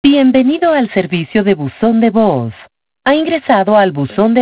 Bienvenido al servicio de buzón de voz. Ha ingresado al buzón de